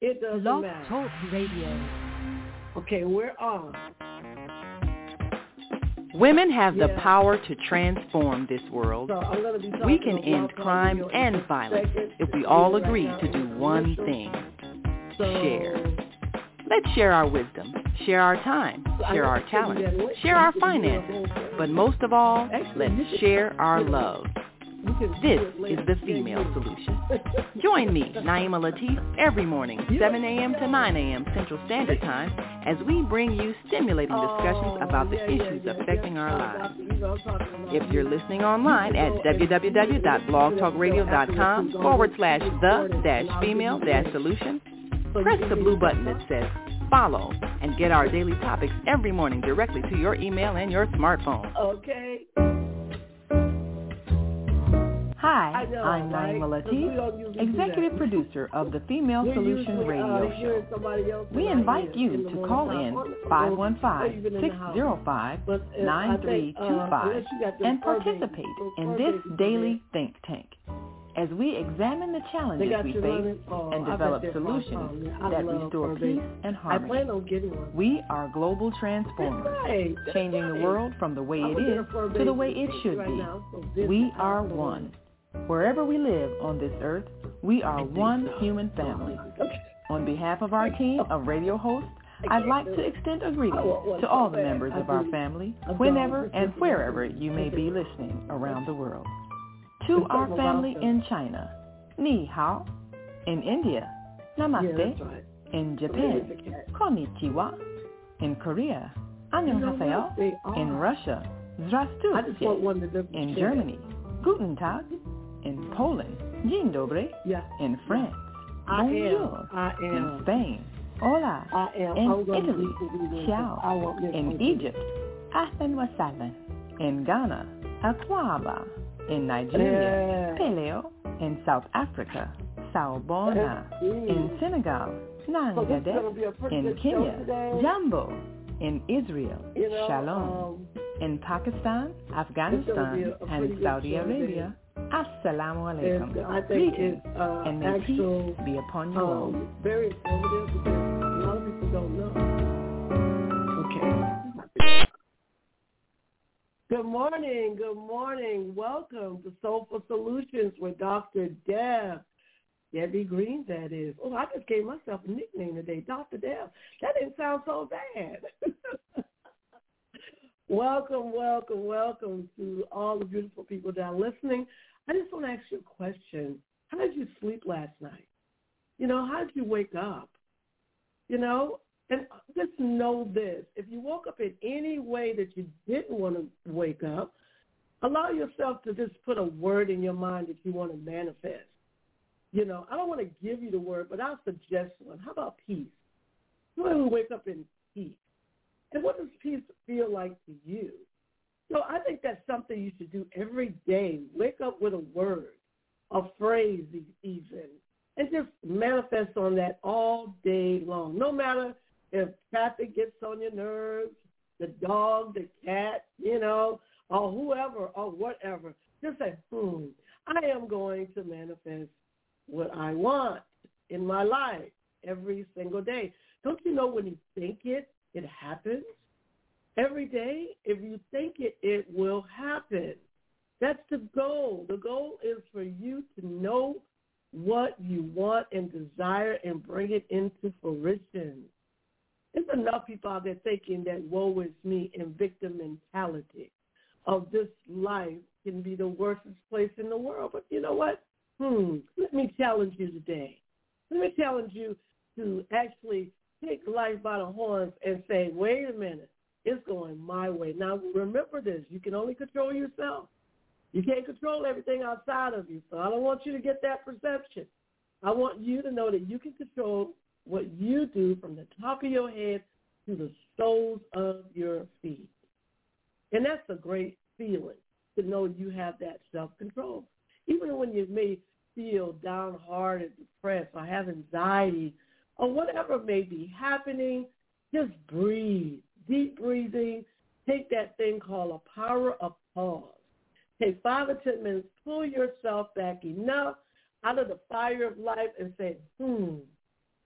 It doesn't Blog matter. Talk Radio. Okay, we're on. Women have the power to transform this world. So we can end crime and violence if we all agree to do one thing. Share. Let's share our wisdom, share our time, share our talent, share our finances, but most of all, let's share our love. This is the Female Solution. Join me, Naima Latif, every morning, 7 a.m. to 9 a.m. Central Standard Time, as we bring you stimulating discussions about the issues affecting our lives. If you're listening online at www.blogtalkradio.com/the-female-solution, press the blue button that says follow and get our daily topics every morning directly to your email and your smartphone. Okay. Hi, I'm Naima Latif, Executive Producer of the Female Solution Radio Show. We invite you to call in 515-605-9325 and participate in this daily think tank as we examine the challenges we face and develop solutions that restore peace and harmony. We are global transformers, changing the world from the way it is to the way it should be. We are one. Wherever we live on this earth, we are one human family. On behalf of our team of radio hosts, I'd like to extend a greeting to all the members of our family, whenever and wherever you may be listening around the world. To our family in China, Ni Hao. In India, Namaste. In Japan, Konnichiwa. In Korea, Annyeonghaseyo. In Russia, Zdravstvuyte. In Germany, Guten Tag. In Poland, Dzień dobry. In France, bonjour. In Spain, hola. In Italy, ciao. In Egypt, ahlan wa sahlan. In Ghana, akwaba. In Nigeria, peleo. In South Africa, sawubona. In Senegal, nangade. In Kenya, jambo. In Israel, shalom. In Pakistan, Afghanistan, and Saudi Arabia, Assalamu alaikum. Greetings, and may peace be upon you all. Very informative because a lot of people don't know. Okay. Good morning. Welcome to Soulful Solutions with Dr. Debbie Green, that is. Oh, I just gave myself a nickname today, Dr. Deb. That didn't sound so bad. Welcome to all the beautiful people that are listening. I just want to ask you a question. How did you sleep last night? How did you wake up? And just know this. If you woke up in any way that you didn't want to wake up, allow yourself to just put a word in your mind that you want to manifest. I don't want to give you the word, but I'll suggest one. How about peace? You want to wake up in peace. And what does peace feel like to you? So I think that's something you should do every day. Wake up with a word, a phrase even, and just manifest on that all day long. No matter if traffic gets on your nerves, the dog, the cat, or whoever or whatever. Just say, I am going to manifest what I want in my life every single day. Don't you know when you think it happens? Every day, if you think it, it will happen. That's the goal. The goal is for you to know what you want and desire and bring it into fruition. There's enough people out there thinking that woe is me and victim mentality of this life can be the worst place in the world. But you know what? Let me challenge you today. Let me challenge you to actually take life by the horns and say, wait a minute. It's going my way. Now, remember this. You can only control yourself. You can't control everything outside of you. So I don't want you to get that perception. I want you to know that you can control what you do from the top of your head to the soles of your feet. And that's a great feeling to know you have that self-control. Even when you may feel downhearted, depressed, or have anxiety, or whatever may be happening, just breathe. Deep breathing. Take that thing called a power of pause. Take 5 or 10 minutes. Pull yourself back enough out of the fire of life and say,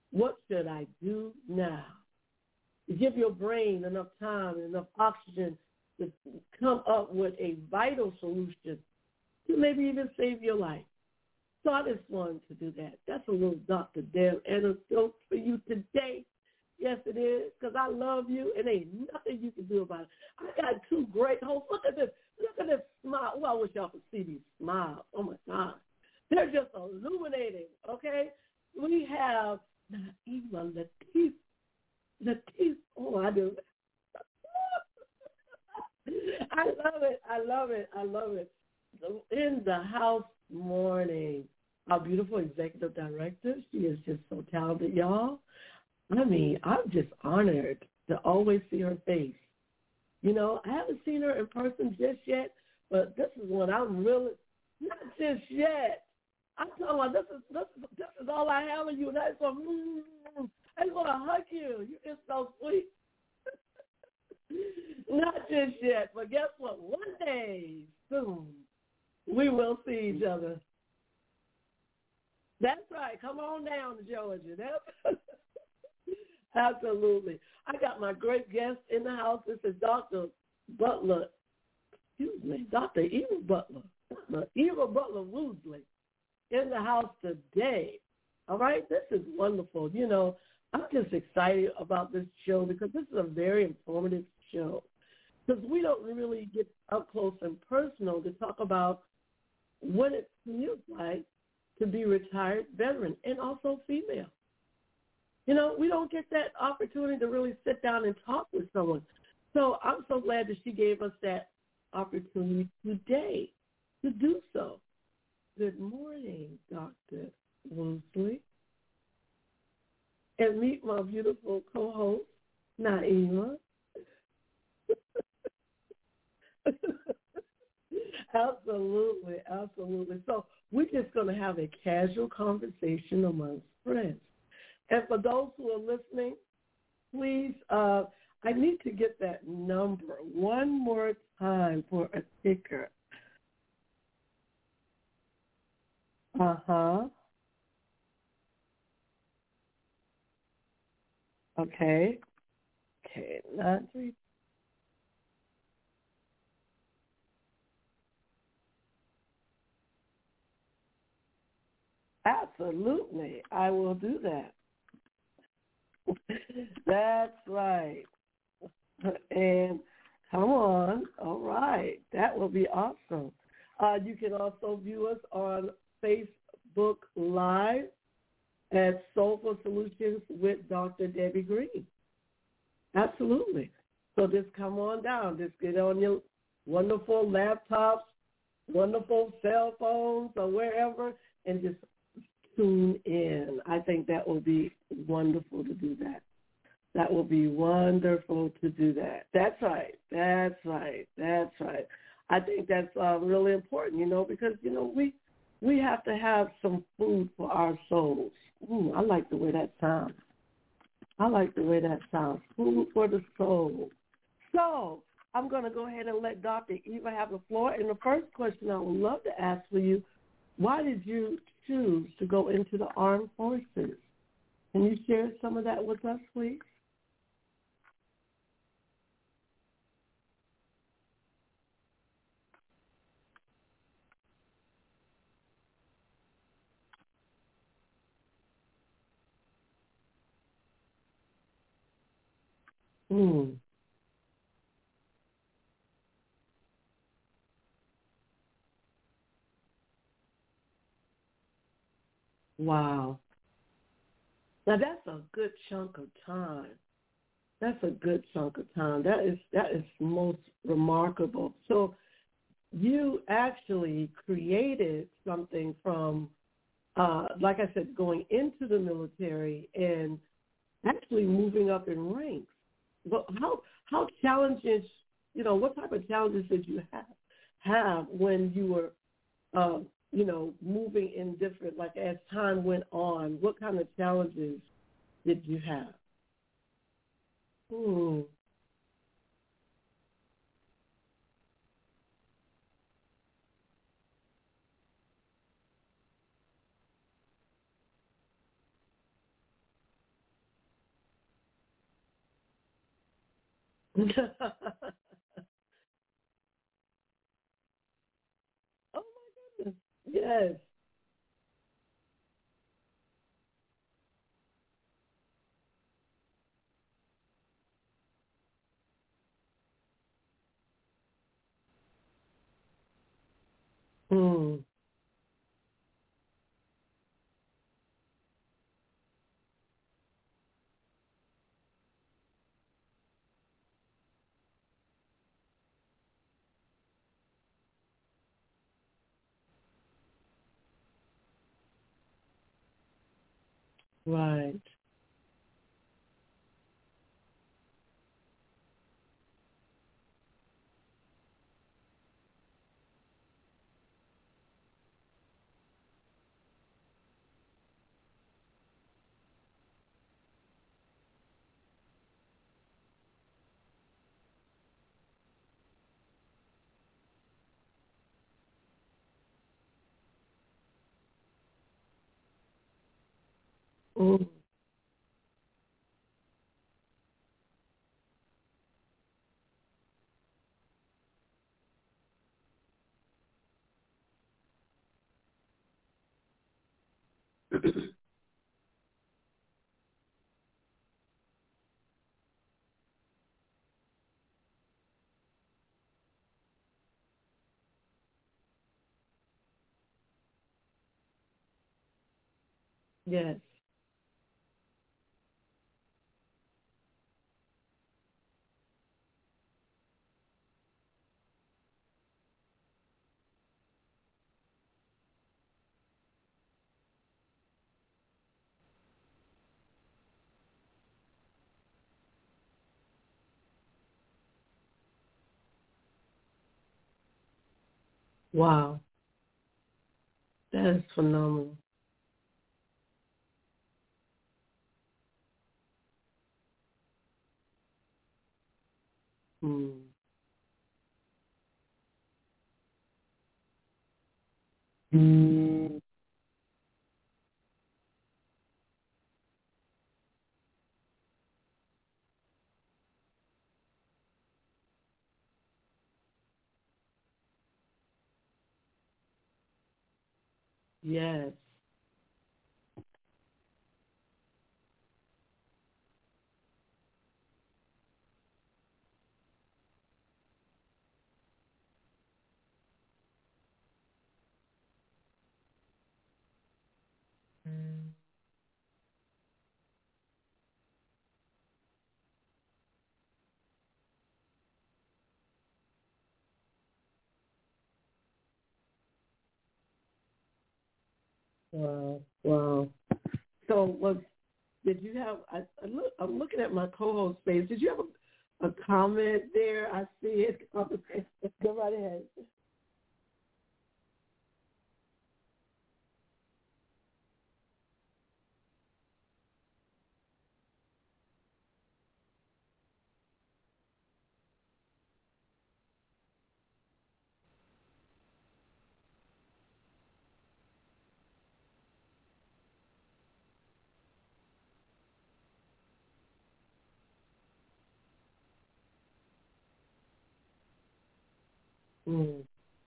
What should I do now? To give your brain enough time and enough oxygen to come up with a vital solution to maybe even save your life. So I just wanted to do that. That's a little Dr. Deb anecdote for you today. Yes, it is, because I love you, and ain't nothing you can do about it. I got two great hosts. Look at this. Look at this smile. Well, I wish y'all could see these smiles. Oh, my God. They're just illuminating, okay? We have Naima Latif. Latif. Oh, I do. I love it. I love it. I love it. In the house morning, our beautiful executive director. She is just so talented, y'all. I mean, I'm just honored to always see her face. You know, I haven't seen her in person just yet, but this is one I'm really, not just yet. I'm talking about this is all I have of you, and I just want to hug you. You're just so sweet. Not just yet, but guess what? One day, soon, we will see each other. That's right. Come on down to Georgia. Absolutely. I got my great guest in the house. This is Dr. Butler. Excuse me, Dr. Eva Butler. Eva Butler Woosley in the house today. All right? This is wonderful. You know, I'm just excited about this show because this is a very informative show. Because we don't really get up close and personal to talk about what it feels like to be retired veteran and also female. You know, we don't get that opportunity to really sit down and talk with someone. So I'm so glad that she gave us that opportunity today to do so. Good morning, Dr. Woosley. And meet my beautiful co-host, Naima. Absolutely, absolutely. So we're just going to have a casual conversation amongst friends. And for those who are listening, please, I need to get that number one more time for a ticker. Uh-huh. Okay. Okay, 93. Absolutely. I will do that. That's right. And come on. All right. That will be awesome. You can also view us on Facebook Live at Soulful Solutions with Dr. Debbie Green. Absolutely. So just come on down. Just get on your wonderful laptops, wonderful cell phones, or wherever, and just tune in. I think that will be wonderful to do that. That will be wonderful to do that. That's right. That's right. That's right. I think that's really important, you know, because, you know, we have to have some food for our souls. I like the way that sounds. I like the way that sounds. Food for the soul. So I'm going to go ahead and let Dr. Eva have the floor. And the first question I would love to ask for you, why did you choose to go into the armed forces? Can you share some of that with us, please? Wow. Now that's a good chunk of time. That's a good chunk of time. That is most remarkable. So you actually created something from, like I said, going into the military and actually moving up in ranks. But how challenges, you know, what type of challenges did you have when you were, you know, moving in different, like as time went on, what kind of challenges did you have? Oh my goodness. Yes. Mm. Right. Mm. Yes. Wow. That is phenomenal. Mm. Mm. Yes. Wow. Wow. So did you have, I'm looking at my co-host face. Did you have a comment there? I see it. Go right ahead. Mm.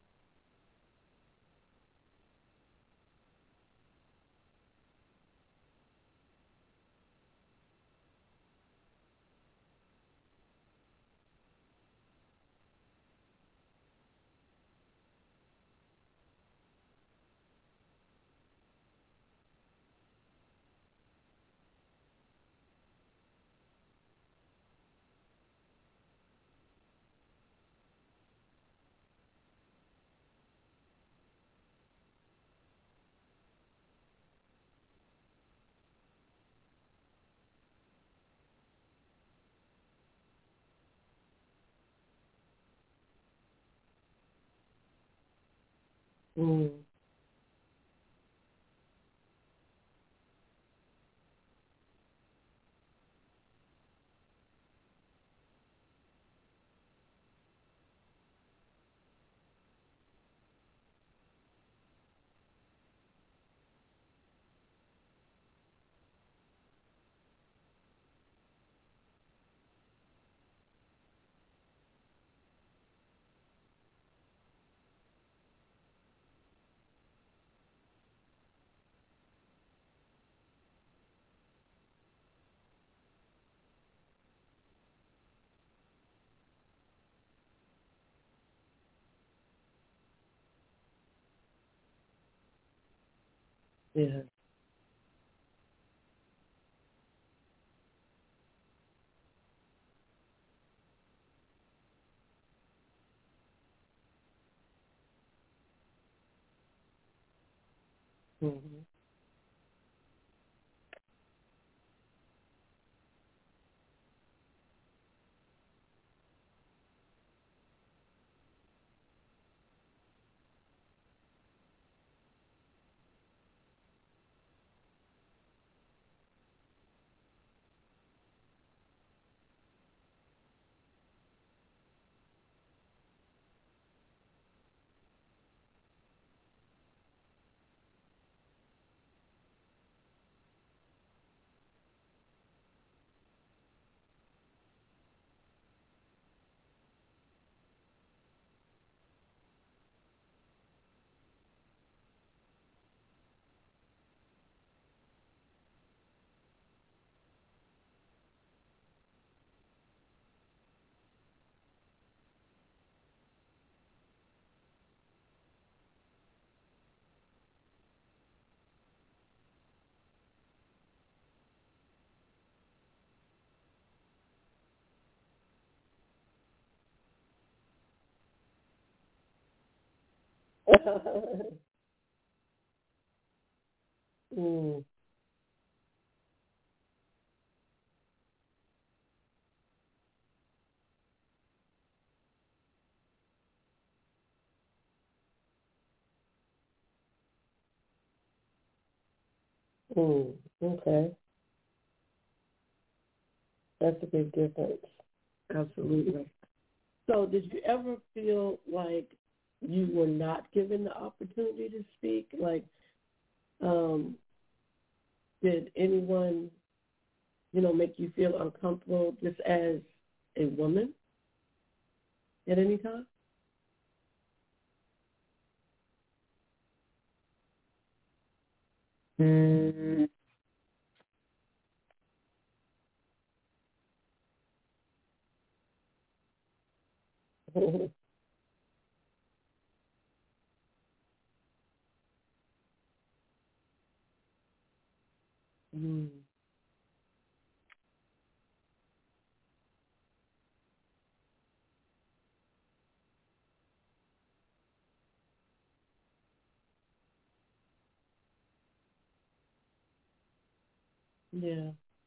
Mm. Yeah. Mm-hmm. Mm. Okay. That's a big difference. Absolutely. So did you ever feel like you were not given the opportunity to speak? Like, did anyone, make you feel uncomfortable just as a woman at any time? Mm. Mm. Yeah.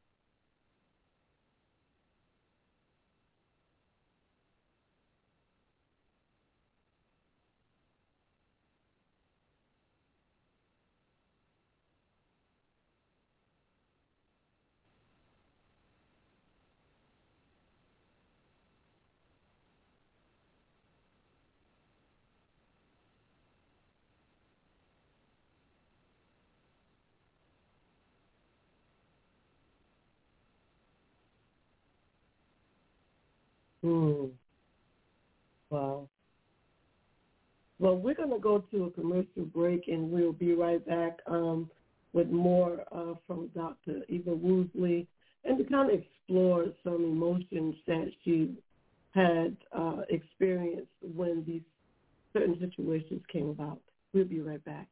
Mm. Wow. Well, we're going to go to a commercial break, and we'll be right back with more from Dr. Eva Woosley, and to kind of explore some emotions that she had experienced when these certain situations came about. We'll be right back.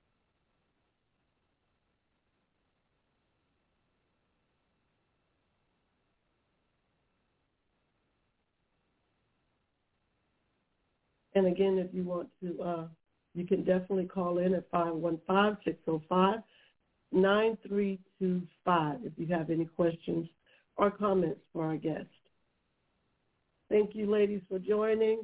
And again, if you want to, you can definitely call in at 515-605-9325 if you have any questions or comments for our guest. Thank you, ladies, for joining.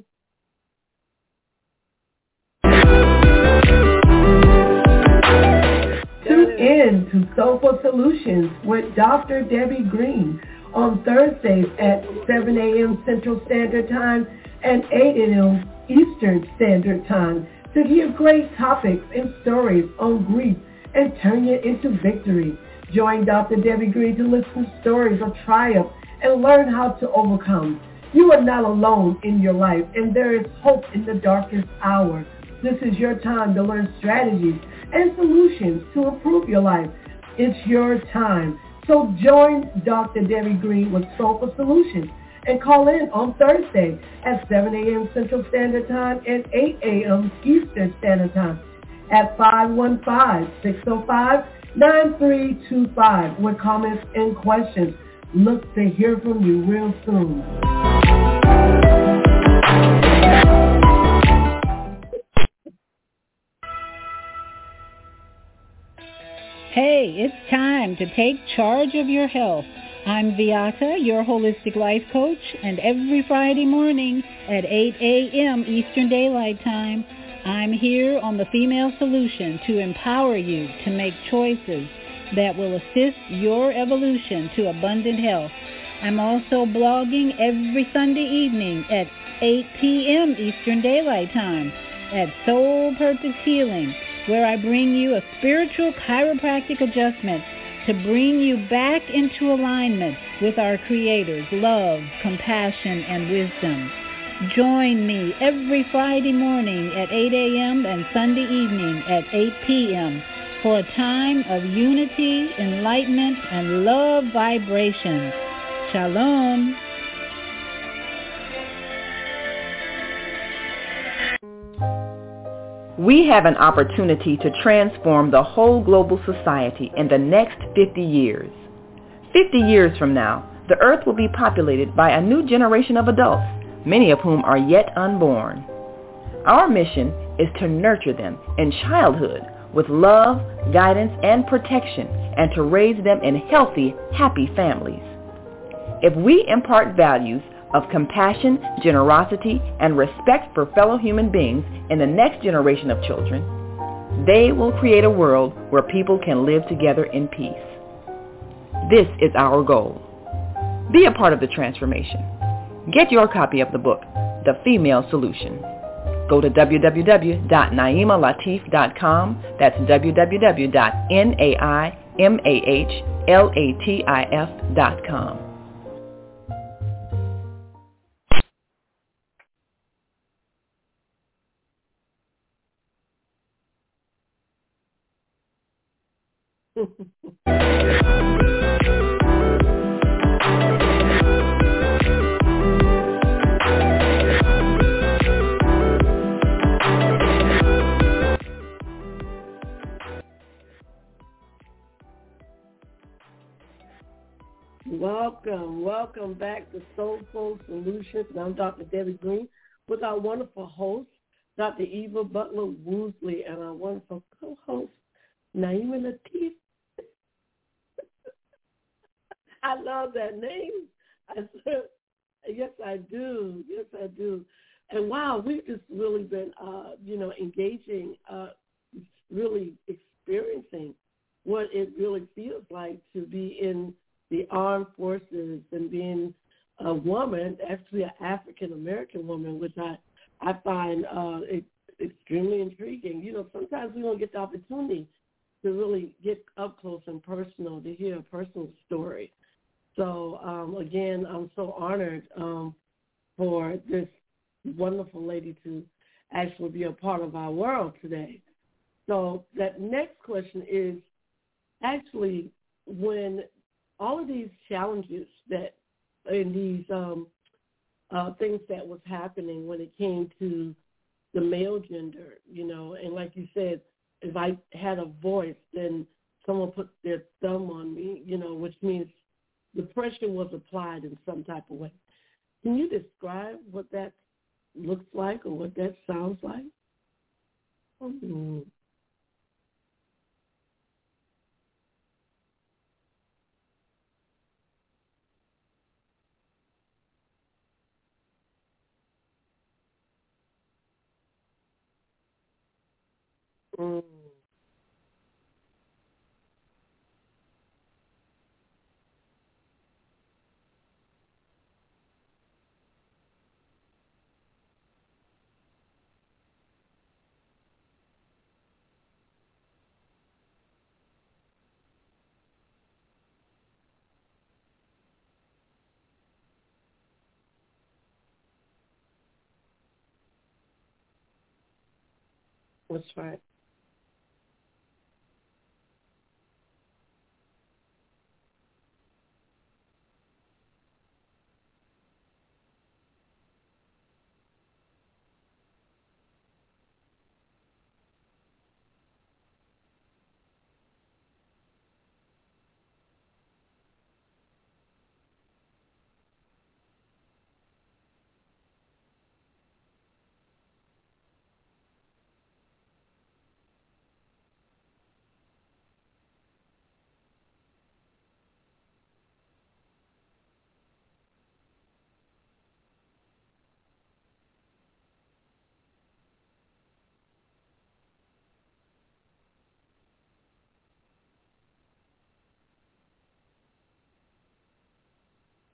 Tune in to Soulful Solutions with Dr. Debbie Green on Thursdays at 7 a.m. Central Standard Time and 8 a.m. Eastern Standard Time to hear great topics and stories on grief and turn it into victory. Join Dr. Debbie Green to listen to stories of triumph and learn how to overcome. You are not alone in your life, and there is hope in the darkest hour. This is your time to learn strategies and solutions to improve your life. It's your time. So join Dr. Debbie Green with Soulful Solutions and call in on Thursday at 7 a.m. Central Standard Time and 8 a.m. Eastern Standard Time. at 515-605-9325 with comments and questions. Look to hear from you real soon. Hey, it's time to take charge of your health. I'm Viata, your holistic life coach, and every Friday morning at 8 a.m. Eastern Daylight Time, I'm here on The Female Solution to empower you to make choices that will assist your evolution to abundant health. I'm also blogging every Sunday evening at 8 p.m. Eastern Daylight Time at Soul Purpose Healing, where I bring you a spiritual chiropractic adjustment to bring you back into alignment with our Creator's love, compassion, and wisdom. Join me every Friday morning at 8 a.m. and Sunday evening at 8 p.m. for a time of unity, enlightenment, and love vibration. Shalom. We have an opportunity to transform the whole global society in the next 50 years. 50 years from now, the earth will be populated by a new generation of adults, many of whom are yet unborn. Our mission is to nurture them in childhood with love, guidance, and protection, and to raise them in healthy, happy families. If we impart values of compassion, generosity, and respect for fellow human beings in the next generation of children, they will create a world where people can live together in peace. This is our goal. Be a part of the transformation. Get your copy of the book, The Female Solution. Go to www.naimalatif.com. That's www.naimalatif.com. Welcome back to Soulful Solutions. And I'm Dr. Debbie Green with our wonderful host, Dr. Eva Butler Woosley, and our wonderful co-host, Naima Latif. I love that name. I said, yes, I do. Yes, I do. And wow, we've just really been, engaging, really experiencing what it really feels like to be in the armed forces and being a woman, actually an African-American woman, which I find extremely intriguing. You know, sometimes we don't get the opportunity to really get up close and personal, to hear a personal story. So, again, I'm so honored for this wonderful lady to actually be a part of our world today. So that next question is actually when all of these challenges that in these things that was happening when it came to the male gender, and like you said, if I had a voice, then someone put their thumb on me, which means the pressure was applied in some type of way. Can you describe what that looks like or what that sounds like? Mm-hmm. Mm. That's right.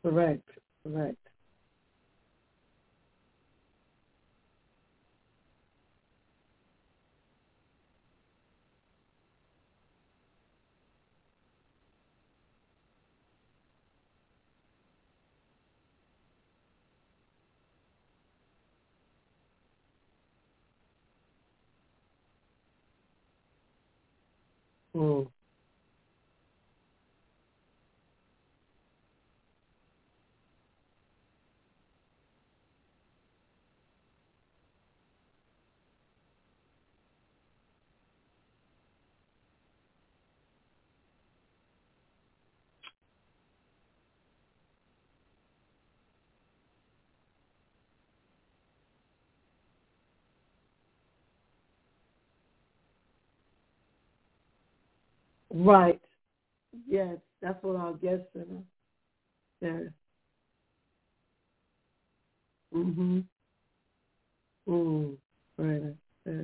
Correct. Correct. Mm. Right. Yes, that's what our guest center said. Mhm. Mm. Right. Right.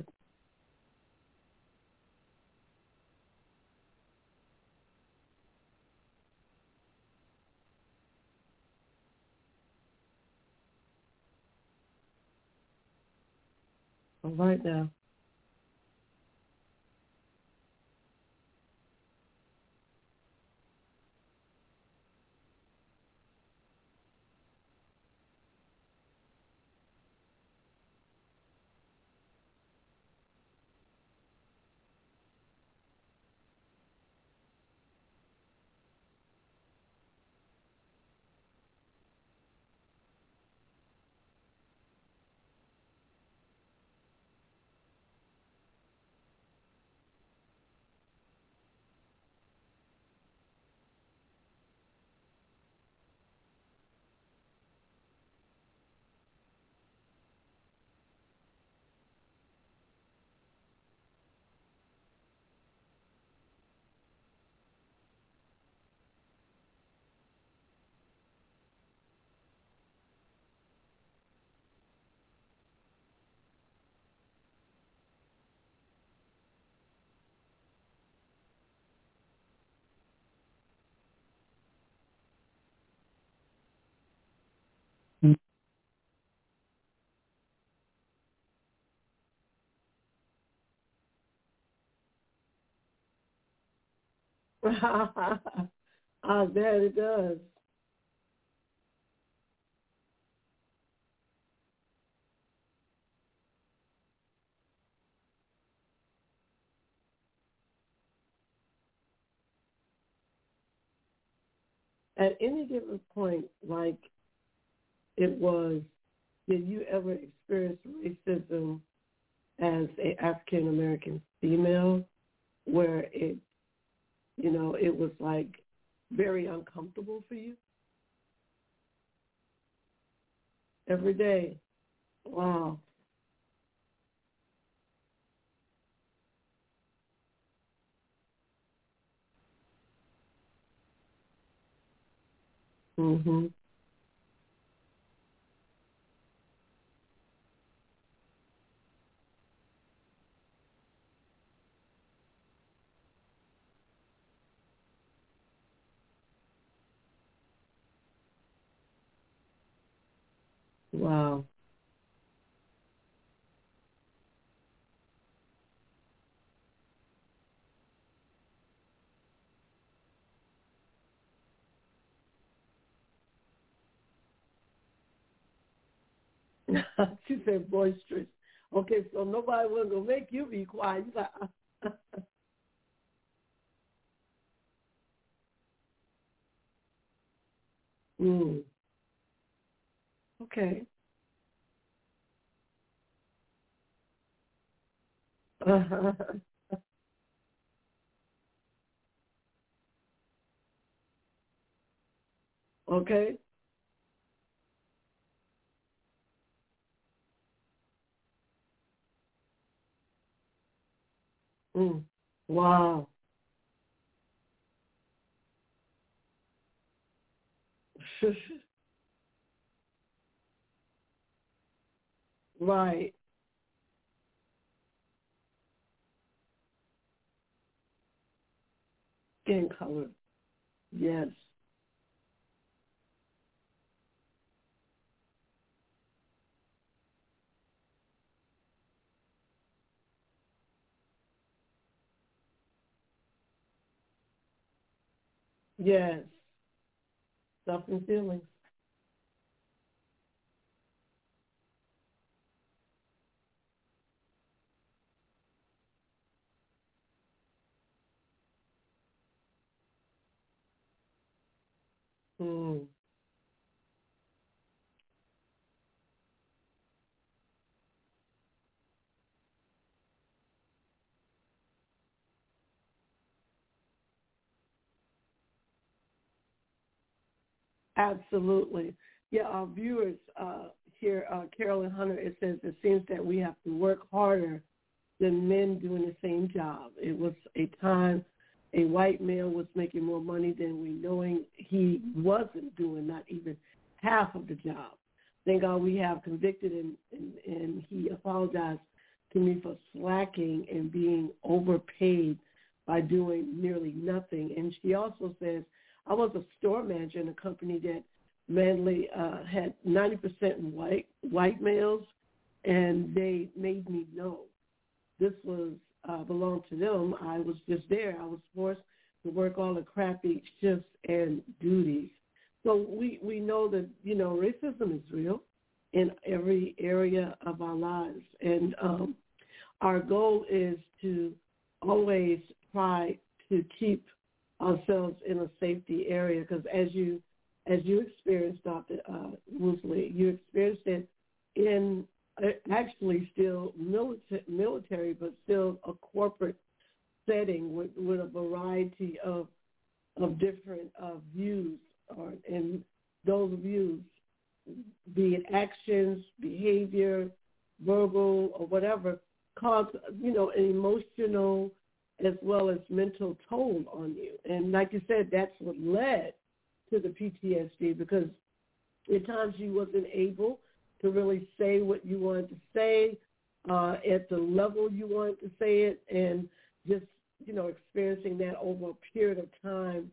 All right now. I bet it does. At any given point, like it was, did you ever experience racism as an African American female, where it was like very uncomfortable for you every day? Wow. Mhm. Wow. She said boisterous. Okay, so nobody was gonna make you be quiet. You like, mm. Okay. Okay. Mm. Wow. Right. Skin color. Yes. Yes. Stuff and feelings. Mm. Absolutely. Yeah, our viewers here, Carolyn Hunter, it says it seems that we have to work harder than men doing the same job. It was a time a white male was making more money than we, knowing he wasn't doing not even half of the job. Thank God we have convicted and he apologized to me for slacking and being overpaid by doing nearly nothing. And she also says, I was a store manager in a company that mainly had 90% white males, and they made me know this was belonged to them. I was just there. I was forced to work all the crappy shifts and duties. So we know that, racism is real in every area of our lives. And our goal is to always try to keep ourselves in a safety area, because as you experienced, Dr. Woosley, you experienced it in actually still military, but still a corporate setting with a variety of different views, and those views, be it actions, behavior, verbal, or whatever, cause an emotional as well as mental toll on you. And like you said, that's what led to the PTSD, because at times you wasn't able to really say what you wanted to say at the level you wanted to say it, and just, experiencing that over a period of time,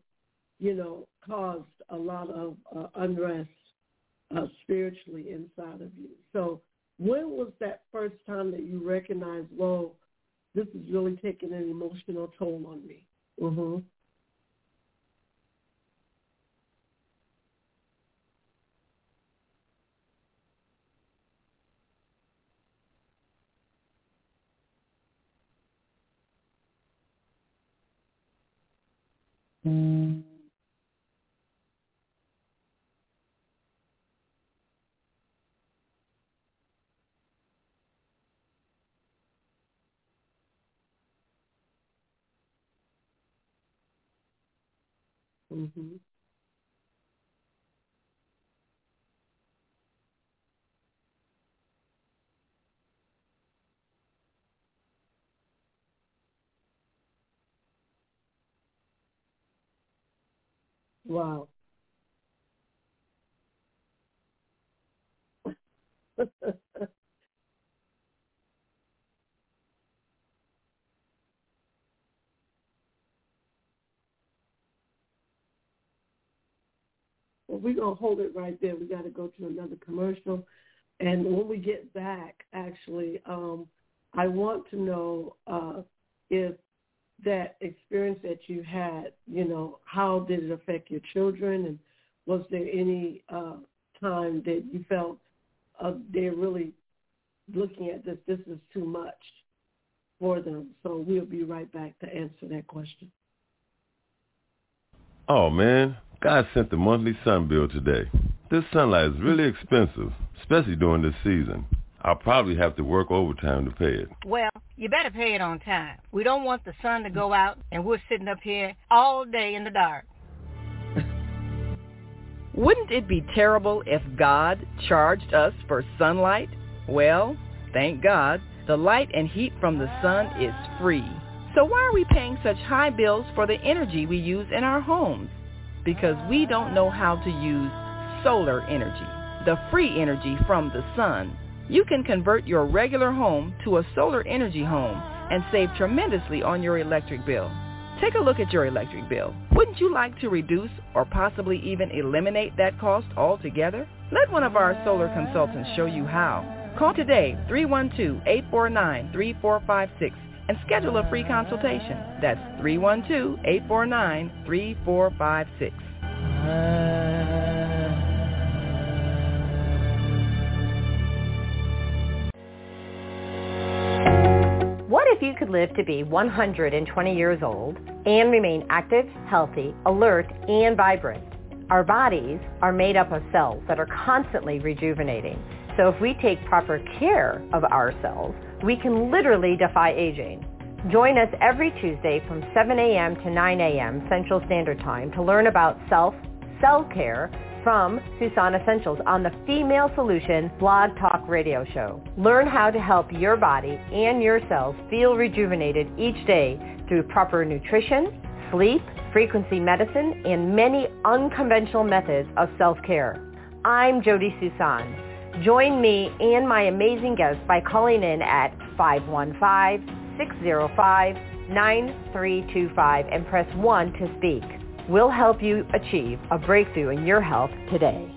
caused a lot of unrest spiritually inside of you. So when was that first time that you recognized, whoa, this is really taking an emotional toll on me? Mm-hmm. Mm. Mm-hmm. Wow. Well, we're going to hold it right there. We got to go to another commercial. And when we get back, actually, I want to know if that experience that you had, how did it affect your children? And was there any time that you felt they're really looking at this is too much for them? So we'll be right back to answer that question. Oh, man, God sent the monthly sun bill today. This sunlight is really expensive, especially during this season. I'll probably have to work overtime to pay it. Well, you better pay it on time. We don't want the sun to go out and we're sitting up here all day in the dark. Wouldn't it be terrible if God charged us for sunlight? Well, thank God, the light and heat from the sun is free. So why are we paying such high bills for the energy we use in our homes? Because we don't know how to use solar energy, the free energy from the sun. You can convert your regular home to a solar energy home and save tremendously on your electric bill. Take a look at your electric bill. Wouldn't you like to reduce or possibly even eliminate that cost altogether? Let one of our solar consultants show you how. Call today, 312-849-3456. and schedule a free consultation. That's 312-849-3456. What if you could live to be 120 years old and remain active, healthy, alert, and vibrant? Our bodies are made up of cells that are constantly rejuvenating. So if we take proper care of our cells, we can literally defy aging. Join us every Tuesday from 7 a.m. to 9 a.m. Central Standard Time to learn about cell care from Susan Essentials on the Female Solution Blog Talk Radio Show. Learn how to help your body and your cells feel rejuvenated each day through proper nutrition, sleep, frequency medicine, and many unconventional methods of self-care. I'm Jody Susan. Join me and my amazing guests by calling in at 515-605-9325 and press 1 to speak. We'll help you achieve a breakthrough in your health today.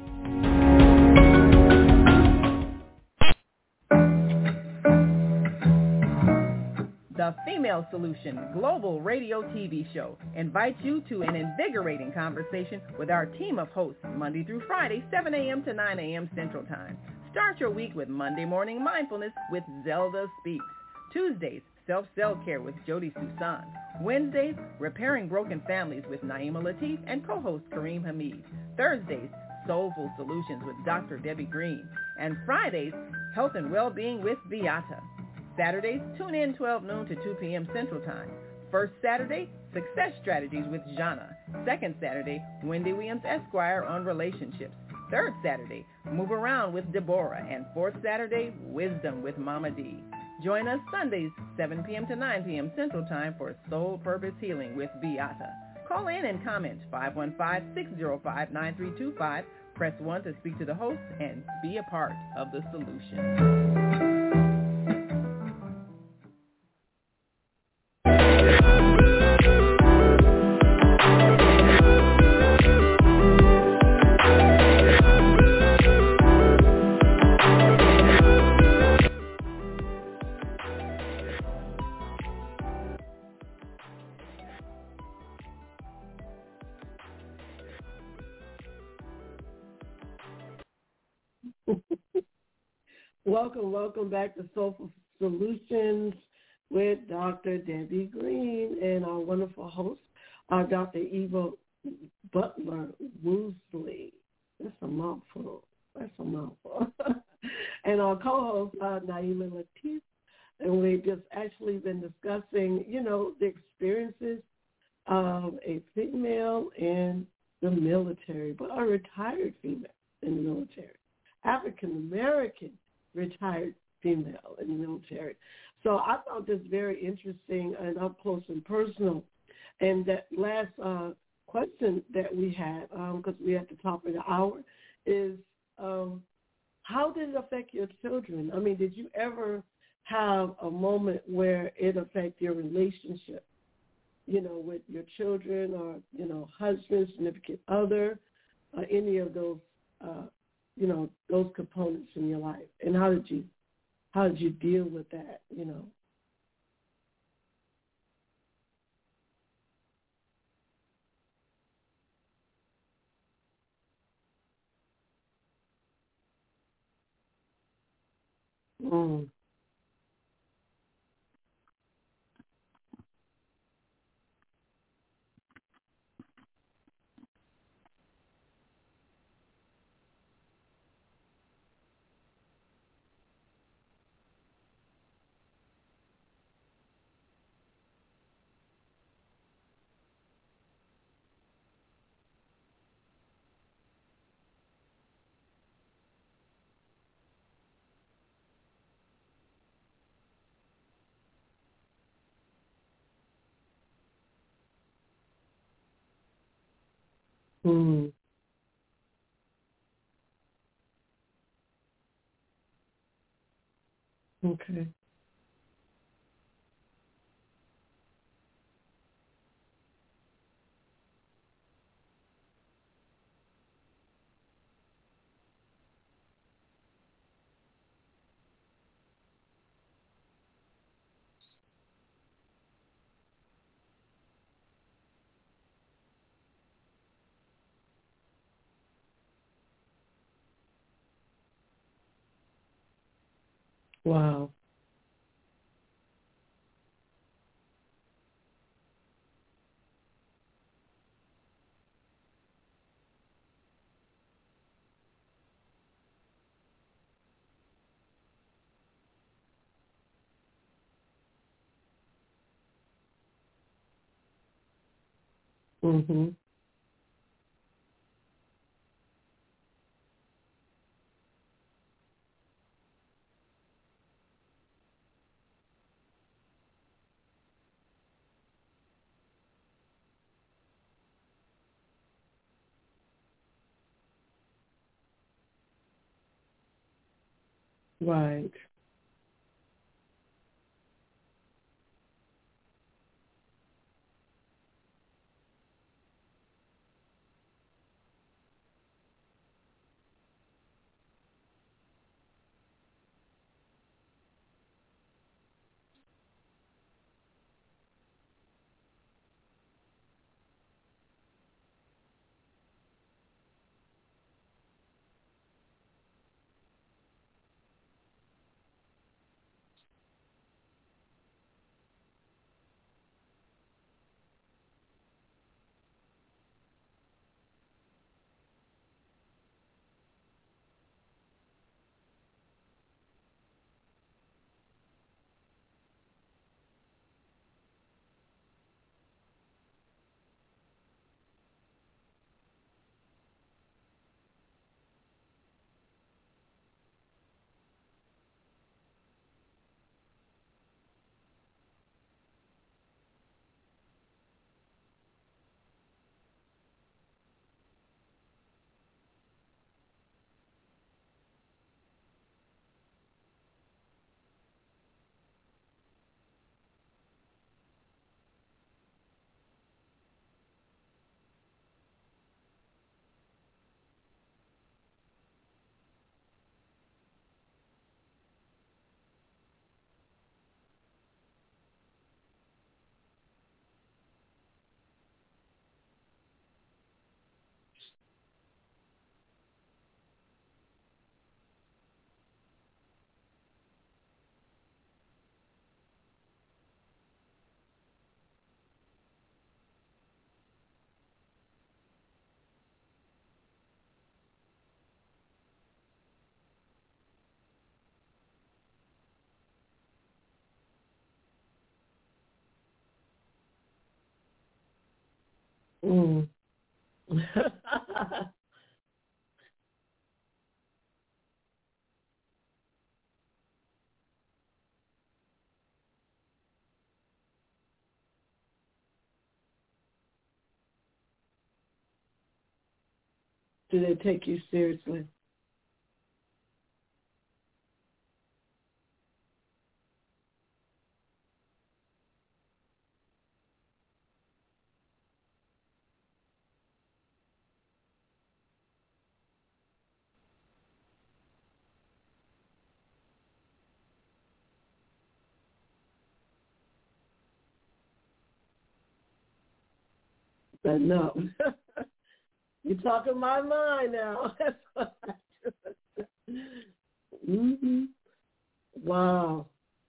The Female Solution Global Radio TV Show invites you to an invigorating conversation with our team of hosts Monday through Friday, 7 a.m. to 9 a.m. Central Time. Start your week with Monday Morning Mindfulness with Zelda Speaks. Tuesdays, Self-Care with Jody Susan. Wednesdays, Repairing Broken Families with Naima Latif and co-host Kareem Hamid. Thursdays, Soulful Solutions with Dr. Debbie Green. And Fridays, Health and Wellbeing with Beata. Saturdays, tune in 12 noon to 2 p.m. Central Time. First Saturday, Success Strategies with Jana. Second Saturday, Wendy Williams Esquire on relationships. Third Saturday, Move Around with Deborah. And fourth Saturday, Wisdom with Mama D. Join us Sundays, 7 p.m. to 9 p.m. Central Time for Soul Purpose Healing with Beata. Call in and comment 515-605-9325. Press 1 to speak to the host and be a part of the solution. Welcome back to Soulful Solutions with Dr. Debbie Green and our wonderful host, Dr. Eva Butler Woosley. That's a mouthful. And our co-host, Naima Latif. And we've just actually been discussing, the experiences of a female in the military, but a retired female in the military, African-American retired female in the military. So I found this very interesting and up close and personal. And that last question that we had, because we're at the top of the hour, is how did it affect your children? I mean, did you ever have a moment where it affected your relationship, with your children or, husband, significant other, any of those those components in your life? And how did you deal with that, Okay. Wow. Mhm. Right. Mm. Do they take you seriously? But no. You're talking my mind now. That's what I do. Mm-hmm. Wow.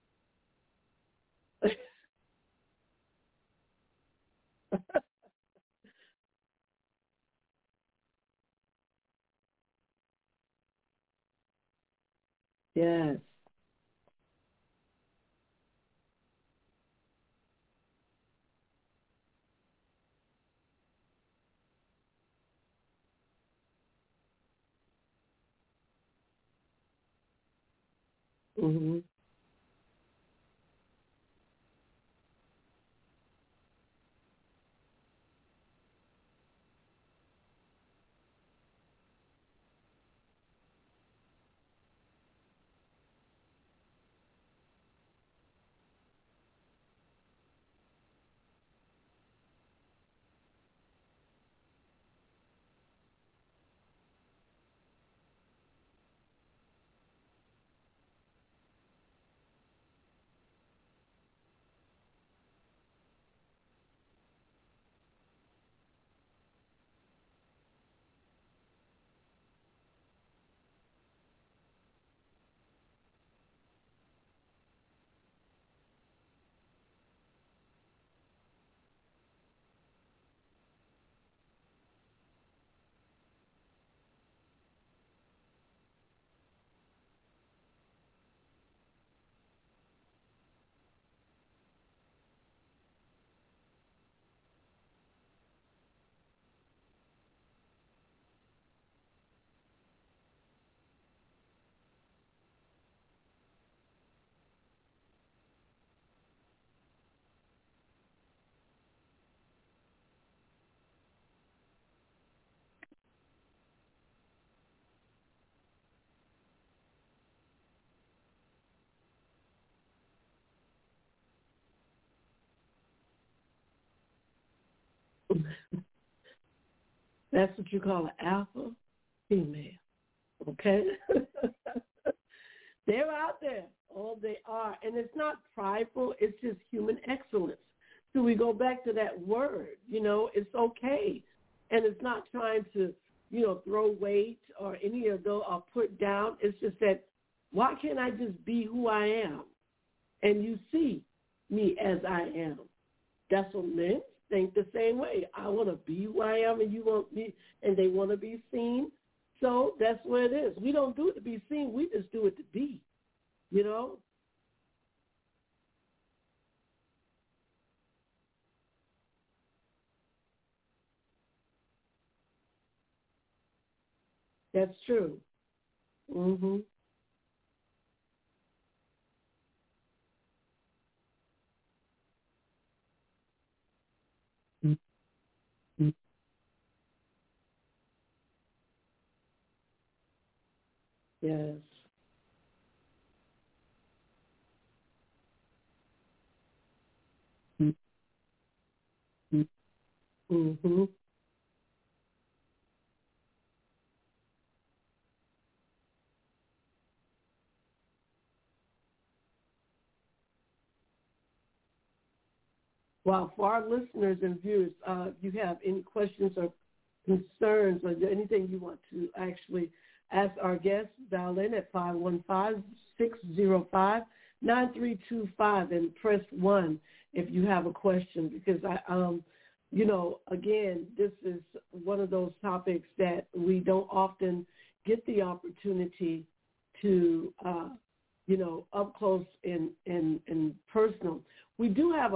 Yes. Mm-hmm. That's what you call an alpha female, okay? They're out there. Oh, they are. And it's not prideful. It's just human excellence. So we go back to that word, it's okay. And it's not trying to, throw weight or any of those or put down. It's just that, why can't I just be who I am? And you see me as I am. That's what men think the same way. I want to be who I am, and you want me, and they want to be seen. So that's where it is. We don't do it to be seen. We just do it to be, That's true. Mhm. Yes. Mhm. Well, for our listeners and viewers, if you have any questions or concerns or anything you want to actually ask our guests, dial in at 515-605-9325 and press 1 if you have a question, because again, this is one of those topics that we don't often get the opportunity to, up close and personal. We do have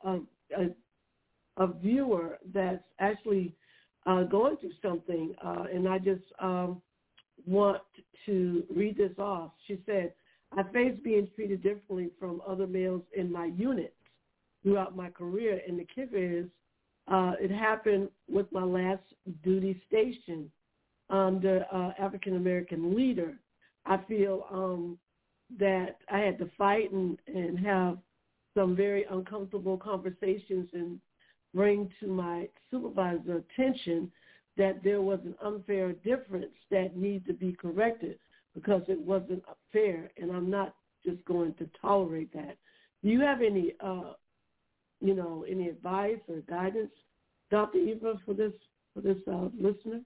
a viewer that's actually going through something, and I just want to read this off. She said, I face being treated differently from other males in my units throughout my career, and the kicker is it happened with my last duty station under African-American leader. I feel that I had to fight and have some very uncomfortable conversations and bring to my supervisor attention that there was an unfair difference that needed to be corrected because it wasn't fair, and I'm not just going to tolerate that. Do you have any, any advice or guidance, Dr. Eva, for this listener?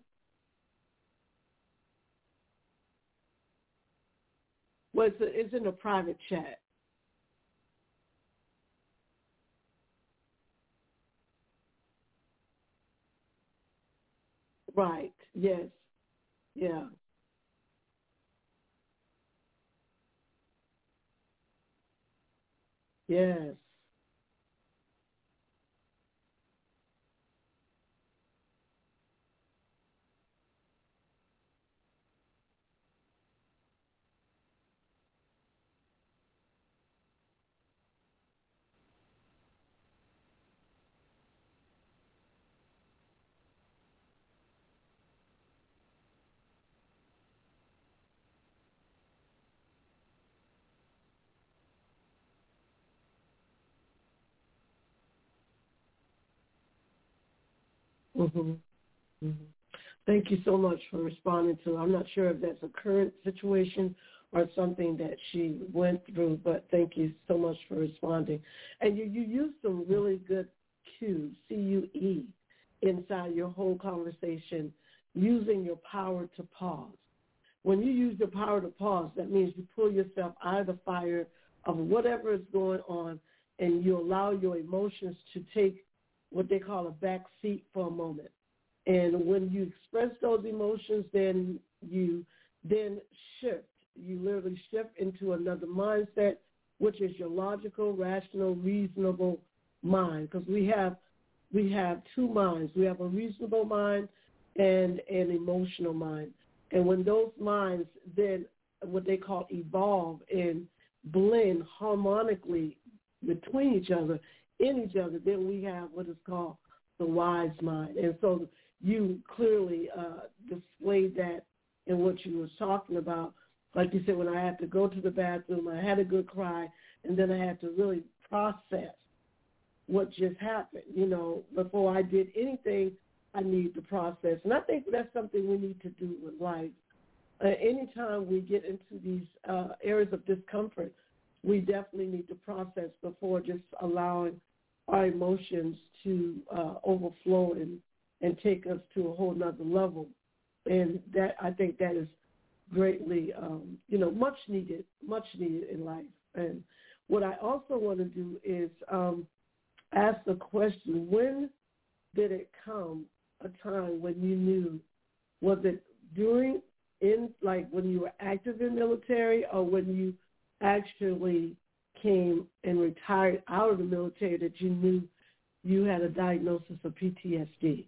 Well, it's in a private chat. Right. Yes. Yeah. Yes. Mm-hmm. Mm-hmm. Thank you so much for responding to. I'm not sure if that's a current situation or something that she went through, but thank you so much for responding. And you used some really good cues, CUE, inside your whole conversation, using your power to pause. When you use your power to pause, that means you pull yourself out of the fire of whatever is going on, and you allow your emotions to take what they call a back seat for a moment. And when you express those emotions, then you shift. You literally shift into another mindset, which is your logical, rational, reasonable mind. Because we have two minds. We have a reasonable mind and an emotional mind. And when those minds then what they call evolve and blend harmonically between each other, in each other, then we have what is called the wise mind. And so you clearly displayed that in what you were talking about. Like you said, when I had to go to the bathroom, I had a good cry, and then I had to really process what just happened. Before I did anything, I need to process. And I think that's something we need to do with life. Anytime we get into these areas of discomfort, we definitely need to process before just allowing our emotions to overflow and take us to a whole nother level. And that, I think that is greatly, much needed in life. And what I also want to do is ask the question, when did it come a time when you knew, was it when you were active in military, or when you actually came and retired out of the military, that you knew you had a diagnosis of PTSD?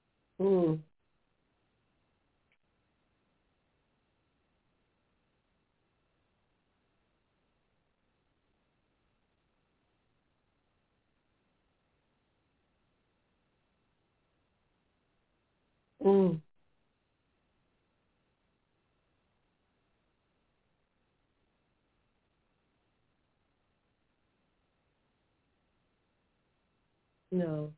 No.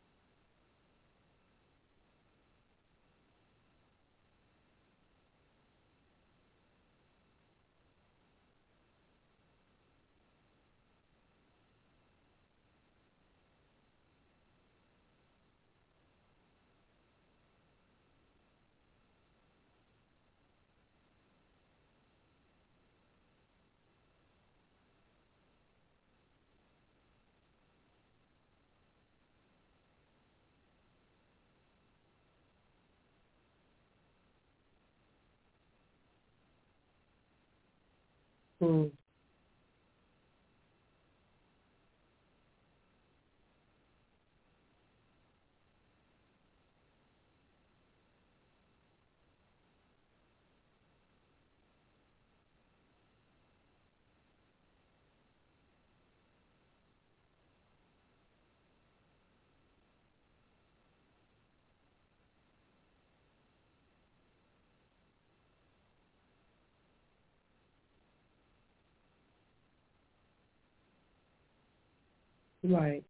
Right.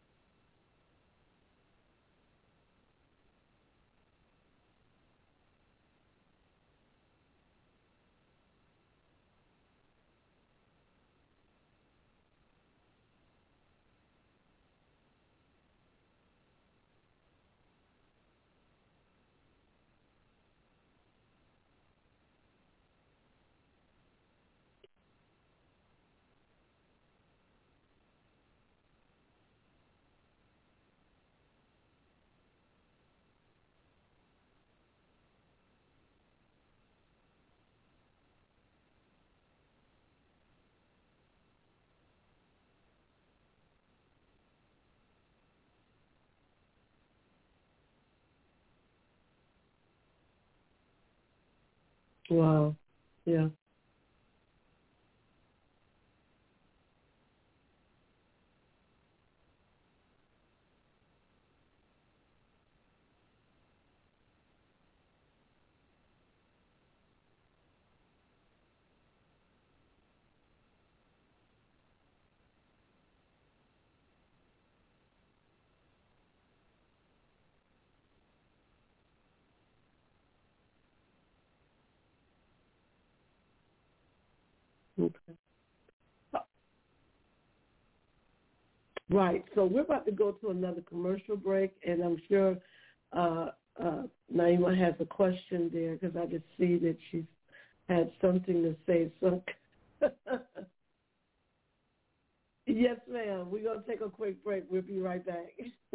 Wow. Yeah. Okay. Right. So we're about to go to another commercial break, and I'm sure Naima has a question there, because I just see that she's had something to say. So, yes, ma'am. We're going to take a quick break. We'll be right back.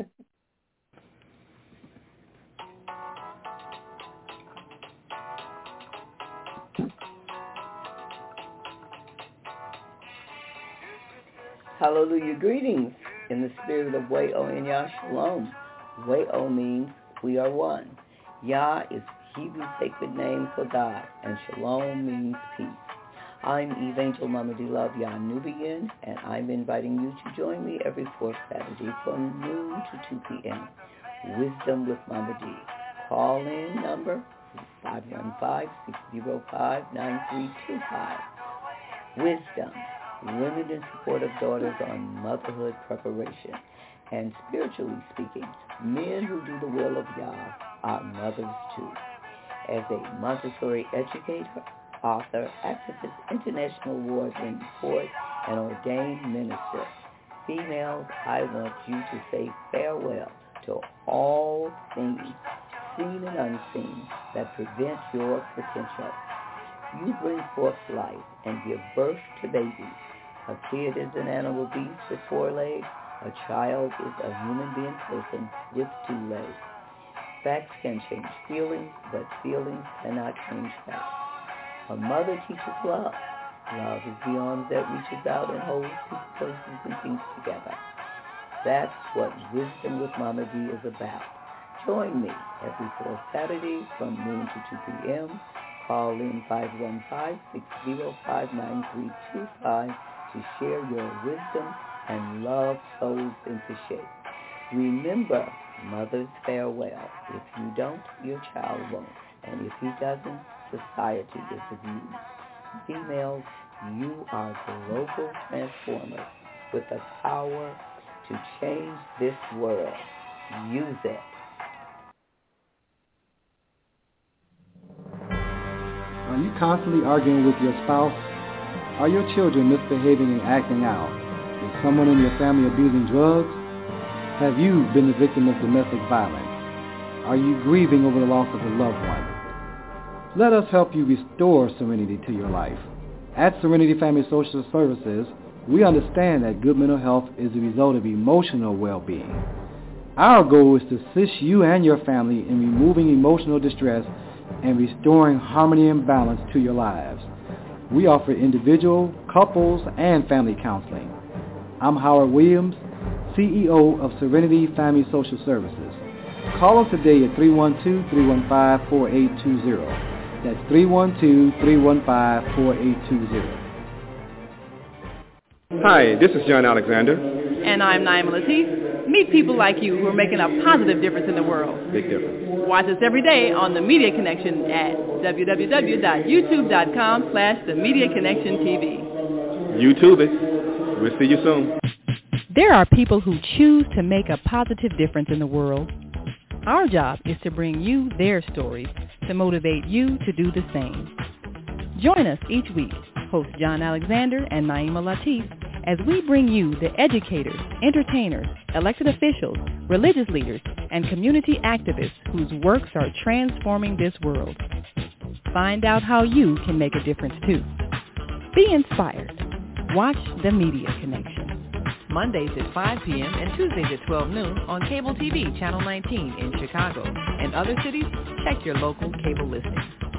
Hallelujah. Greetings in the spirit of Way-O and Yah Shalom. Way-O means we are one. Yah is Hebrew sacred name for God, and Shalom means peace. I'm Evangel Mama D Love Yah Nubian, and I'm inviting you to join me every fourth Saturday from noon to 2 p.m. Wisdom with Mama D. Call-in number 515-605-9325. Wisdom Women in Support of Daughters on Motherhood Preparation. And spiritually speaking, men who do the will of Yah are mothers too. As a Montessori educator, author, activist, international award-winning poet, and ordained minister, females, I want you to say farewell to all things, seen and unseen, that prevent your potential. You bring forth life and give birth to babies. A kid is an animal beast with 4 legs. A child is a human being person with 2 legs. Facts can change feelings, but feelings cannot change facts. A mother teaches love. Love is the arms that reaches out and holds people, places, and things together. That's what Wisdom with Mama D is about. Join me every 4th Saturday from noon to 2 p.m. Call in 515-605-9325 to share your wisdom and love souls into shape. Remember, mother's farewell. If you don't, your child won't. And if he doesn't, society is abused. Females, you are global transformers with the power to change this world. Use it. Are you constantly arguing with your spouse? Are your children misbehaving and acting out? Is someone in your family abusing drugs? Have you been the victim of domestic violence? Are you grieving over the loss of a loved one? Let us help you restore serenity to your life. At Serenity Family Social Services, we understand that good mental health is the result of emotional well-being. Our goal is to assist you and your family in removing emotional distress and restoring harmony and balance to your lives. We offer individual, couples, and family counseling. I'm Howard Williams, CEO of Serenity Family Social Services. Call us today at 312-315-4820. That's 312-315-4820. Hi, this is John Alexander. And I'm Naima Latif. Meet people like you who are making a positive difference in the world. Big difference. Watch us every day on The Media Connection at www.youtube.com/The Media Connection TV. YouTube it. We'll see you soon. There are people who choose to make a positive difference in the world. Our job is to bring you their stories to motivate you to do the same. Join us each week, host John Alexander and Naima Latif, as we bring you the educators, entertainers, elected officials, religious leaders, and community activists whose works are transforming this world. Find out how you can make a difference too. Be inspired. Watch The Media Connection. Mondays at 5 p.m. and Tuesdays at 12 noon on Cable TV Channel 19 in Chicago. In other cities, check your local cable listings.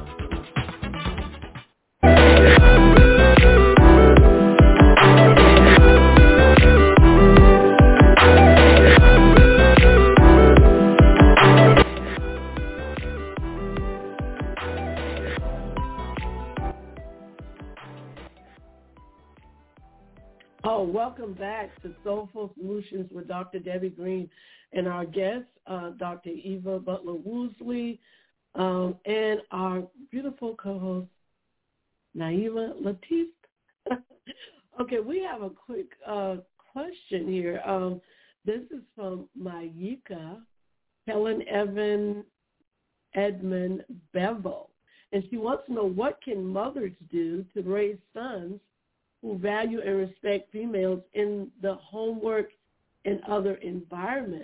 Oh, welcome back to Soulful Solutions with Dr. Debbie Green and our guest, Dr. Eva Butler-Woosley, and our beautiful co-host, Naima Latif. Okay, we have a quick question here. This is from Mayika, Helen Evan Edmund Bevel, and she wants to know, what can mothers do to raise sons who value and respect females in the homework and other environments?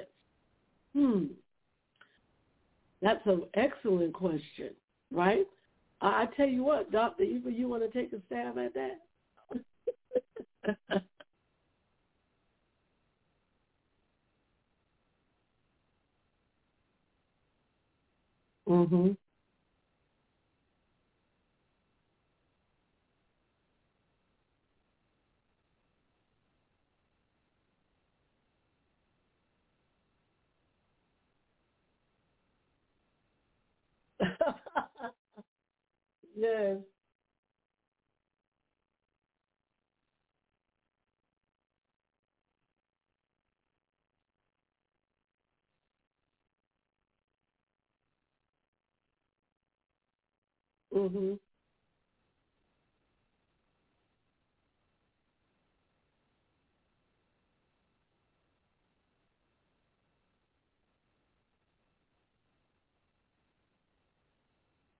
That's an excellent question, right? I tell you what, Dr. Eva, you want to take a stab at that? Mm-hmm. Yes. Mm-hmm.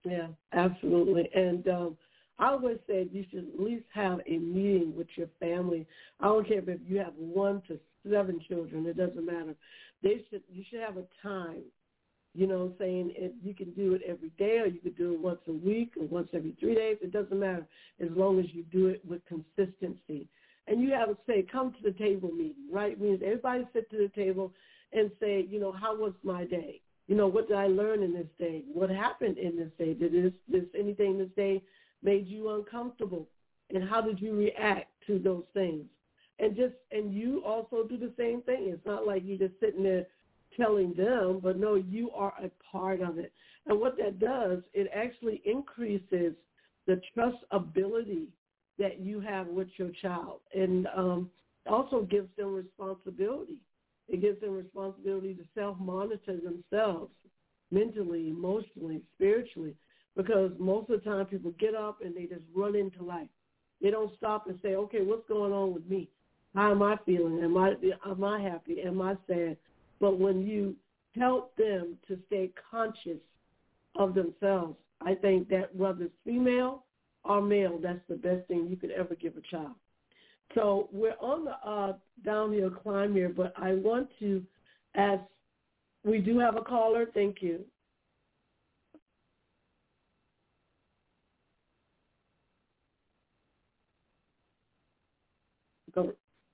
Yeah, absolutely. And I always said you should at least have a meeting with your family. I don't care if you have 1 to 7 children. It doesn't matter. You should have a time, you know, saying if you can do it every day or you could do it once a week or once every 3 days. It doesn't matter as long as you do it with consistency. And you have to say, come to the table meeting, right? It means everybody sit to the table and say, you know, how was my day? You know, what did I learn in this day? What happened in this day? Did anything this day made you uncomfortable? And how did you react to those things? And you also do the same thing. It's not like you're just sitting there telling them, but no, you are a part of it. And what that does, it actually increases the trustability that you have with your child, and also gives them responsibility. It gives them responsibility to self-monitor themselves mentally, emotionally, spiritually, because most of the time people get up and they just run into life. They don't stop and say, okay, what's going on with me? How am I feeling? Am I happy? Am I sad? But when you help them to stay conscious of themselves, I think that whether it's female or male, that's the best thing you could ever give a child. So we're on the downhill climb here, but I want to ask, we do have a caller. Thank you. Go.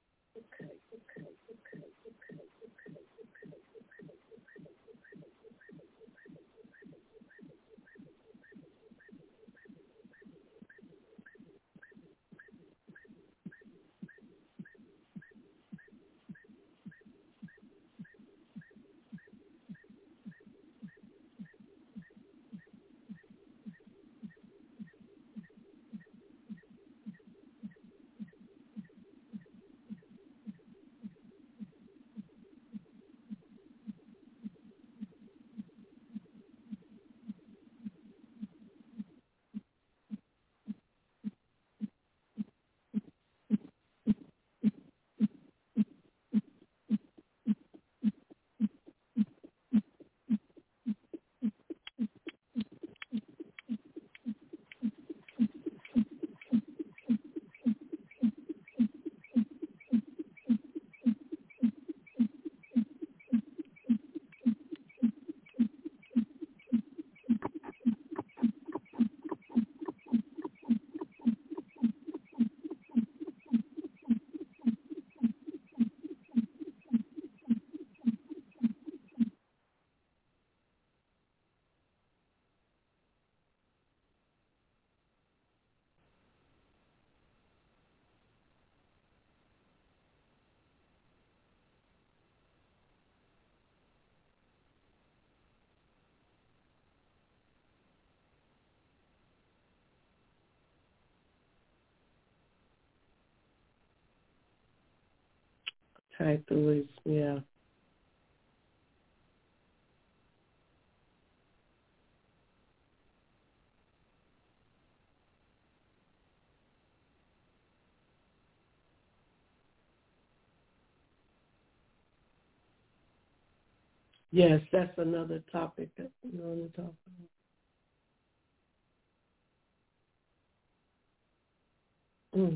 Type the list, yeah. Yes, that's another topic that we want to talk about.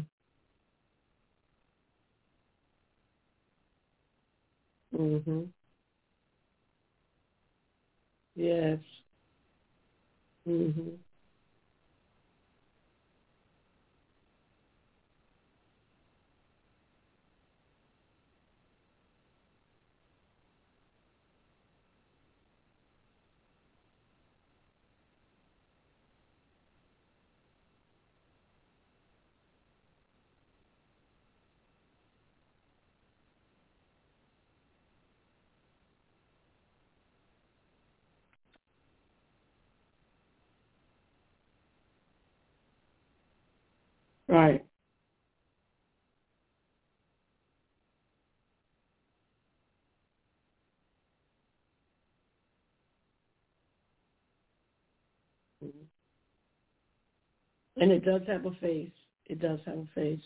Mm-hmm. Yes. Mm-hmm. Right. Mm-hmm. And it does have a face. It does have a face.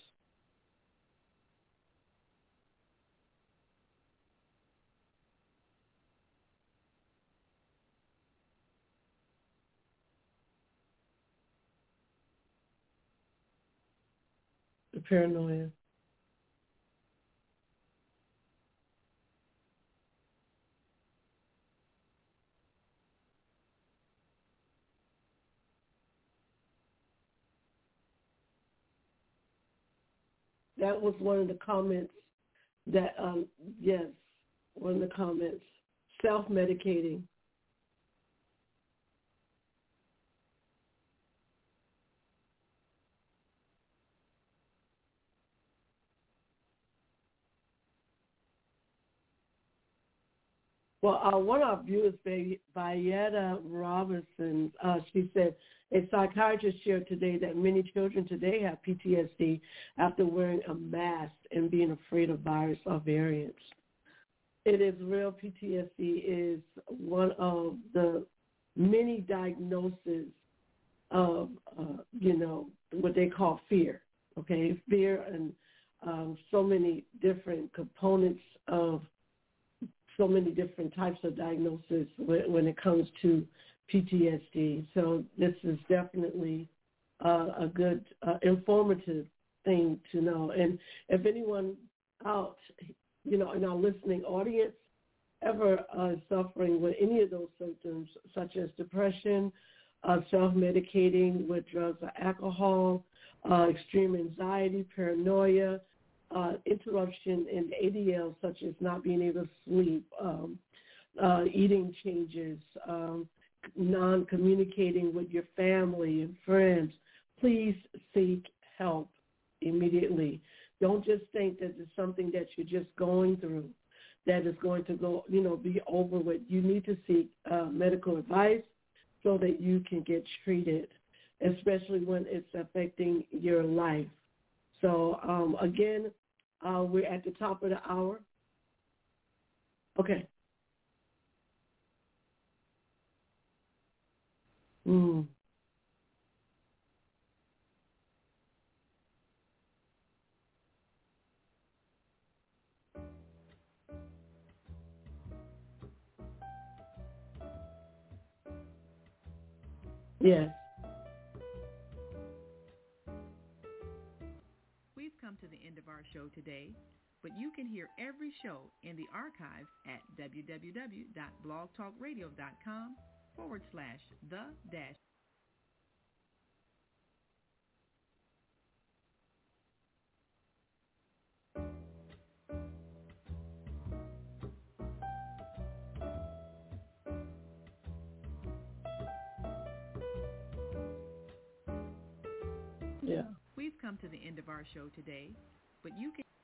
paranoia. That was one of the comments that, yes, one of the comments, self-medicating. Well, one of our viewers, Vieta Robinson, she said, a psychiatrist shared today that many children today have PTSD after wearing a mask and being afraid of virus or variants. It is real. PTSD is one of the many diagnoses of, what they call fear, okay? Fear and so many different components of so many different types of diagnosis when it comes to PTSD. So this is definitely a good, informative thing to know. And if anyone out, in our listening audience ever suffering with any of those symptoms, such as depression, self-medicating with drugs or alcohol, extreme anxiety, paranoia, interruption in ADL, such as not being able to sleep, eating changes, non-communicating with your family and friends, please seek help immediately. Don't just think that it's something that you're just going through that is going to go, be over with. You need to seek medical advice so that you can get treated, especially when it's affecting your life. So, again, we're at the top of the hour. Okay. Yes. We've come to the end of our show today, but you can hear every show in the archives at www.blogtalkradio.com/the-. Yeah. We've come to the end of our show today, but you can...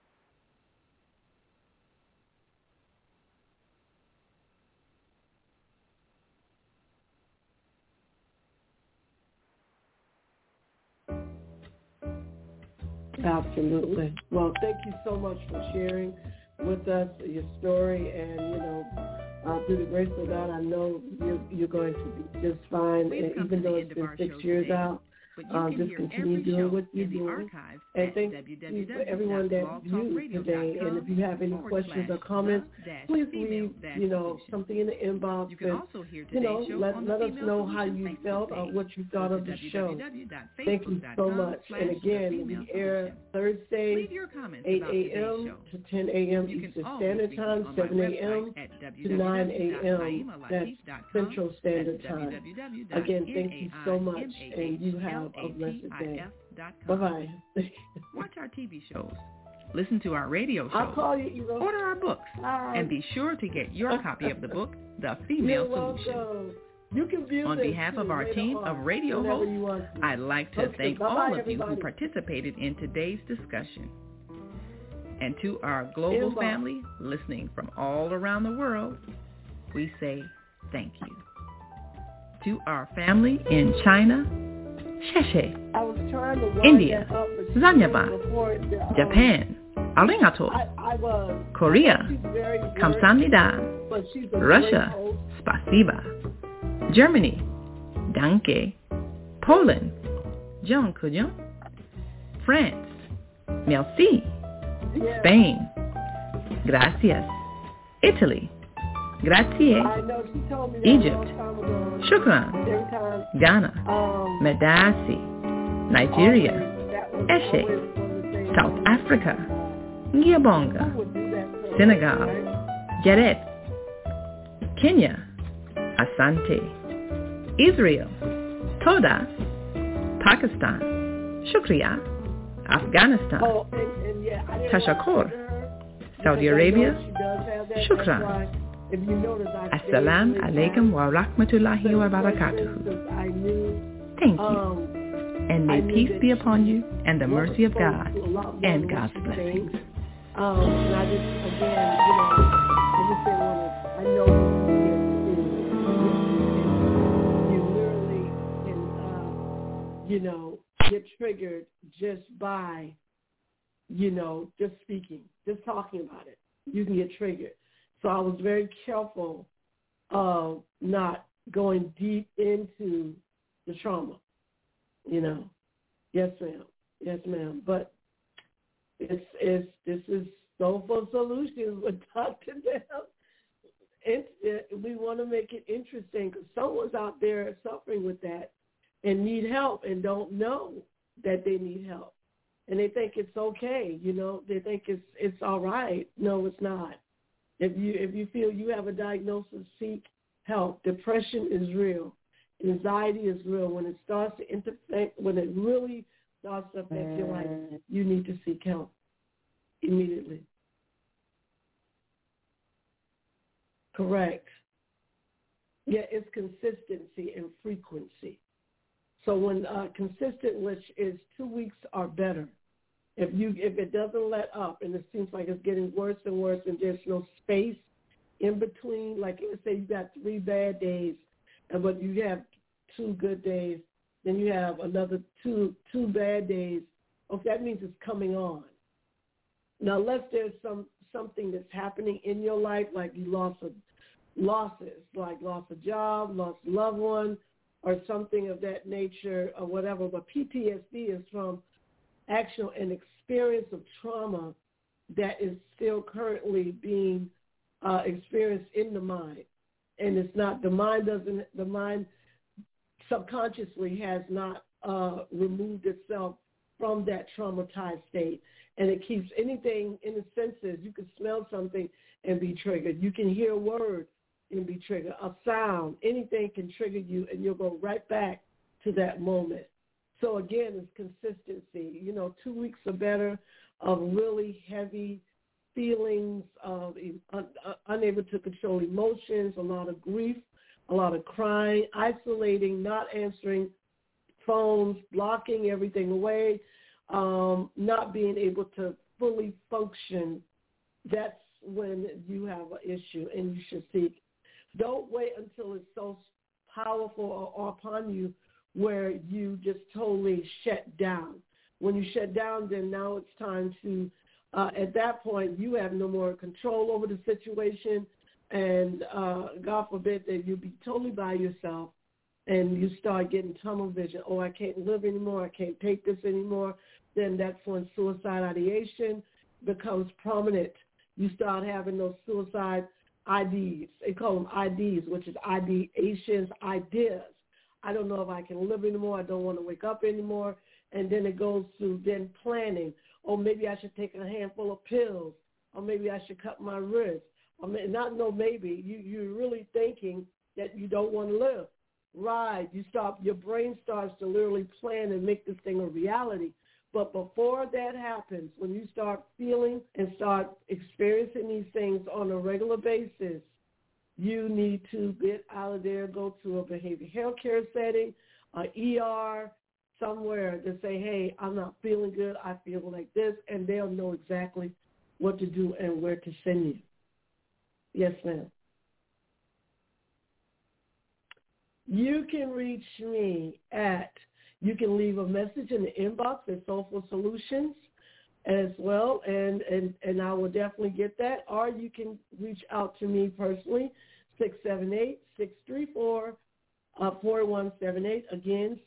Absolutely. Well, thank you so much for sharing with us your story, and through the grace of God, I know you're going to be just fine. And even though it's been 6 years out, just continue doing what you're doing. And thank you for everyone that viewed today. And if you have any questions or comments, please leave, something in the inbox. And, let us know how you felt or what you thought of the show. Thank you so much. And again, we air Thursday, 8 a.m. to 10 a.m. Eastern Standard Time, 7 a.m. to 9 a.m. That's Central Standard Time. Again, thank you so much, and you have a blessed day. Bye-bye. Watch our TV shows. Listen to our radio shows. I'll call you, Eva. Order our books. And be sure to get your copy of the book, The Female Solution. You can view on behalf of our team of radio hosts, I'd like to thank all of you who participated in today's discussion. And to our global family listening from all around the world, we say thank you. To our family in China, Sheshe, India, Zanyaba, Japan, Arigato, Korea, Kamsahamnida, Russia, Spasiba, Germany, Danke, Poland, Jean Couillon, France, Merci, Spain, Gracias, Italy, Grazie, Egypt, Shukran, Ghana, Medasi, Nigeria, Eshe, South Africa, Ngiyabonga, Senegal, Jaret, Kenya, Asante, Israel, Toda, Pakistan, Shukriya, Afghanistan, Tashakkur, Saudi Arabia, Shukran, Assalamu alaikum wa rahmatullahi wa barakatuhu. Thank you, and may peace be upon you and the mercy of God and God's blessings. And I just, again, I just didn't want to, I know you literally can, get triggered just by, just speaking, just talking about it. You can get triggered. So I was very careful of not going deep into the trauma, Yes, ma'am. Yes, ma'am. But this is Soulful Solutions with Dr. Dell. We want to make it interesting because someone's out there suffering with that and need help and don't know that they need help. And they think it's okay, they think it's all right. No, it's not. If you feel you have a diagnosis, seek help. Depression is real. Anxiety is real. When it starts to intersect, when it really starts to affect your life, you need to seek help immediately. Correct. Yeah, it's consistency and frequency. So when consistent, which is 2 weeks or better, if it doesn't let up and it seems like it's getting worse and worse and there's no space in between, like let's say you got 3 bad days, but you have 2 good days, then you have another two bad days. Okay, that means it's coming on. Now, unless there's something that's happening in your life, like you losses, like lost a job, lost a loved one, or something of that nature or whatever. But PTSD is from actual an experience of trauma that is still currently being experienced in the mind. And it's not, the mind subconsciously has not removed itself from that traumatized state. And it keeps anything in the senses. You can smell something and be triggered. You can hear a word and be triggered. A sound, anything can trigger you, and you'll go right back to that moment. So again, it's consistency. 2 weeks or better of really heavy feelings of unable to control emotions, a lot of grief, a lot of crying, isolating, not answering phones, blocking everything away, not being able to fully function. That's when you have an issue, and you should seek. Don't wait until it's so powerful or upon you where you just totally shut down. When you shut down, then now it's time to, at that point, you have no more control over the situation, and God forbid that you be totally by yourself, and you start getting tunnel vision. Oh, I can't live anymore. I can't take this anymore. Then that's when suicide ideation becomes prominent. You start having those suicide IDs. They call them IDs, which is ideations, ideas. I don't know if I can live anymore. I don't want to wake up anymore. And then it goes to then planning. Or maybe I should take a handful of pills. Or maybe I should cut my wrist. Maybe. You're really thinking that you don't want to live. Right. Your brain starts to literally plan and make this thing a reality. But before that happens, when you start feeling and start experiencing these things on a regular basis, you need to get out of there, go to a behavioral health care setting, ER, somewhere to say, hey, I'm not feeling good, I feel like this, and they'll know exactly what to do and where to send you. Yes, ma'am. You can reach me you can leave a message in the inbox at Soulful Solutions as well, and I will definitely get that. Or you can reach out to me personally, 678-634-4178. Again,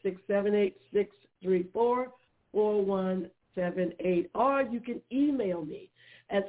678-634-4178. Or you can email me at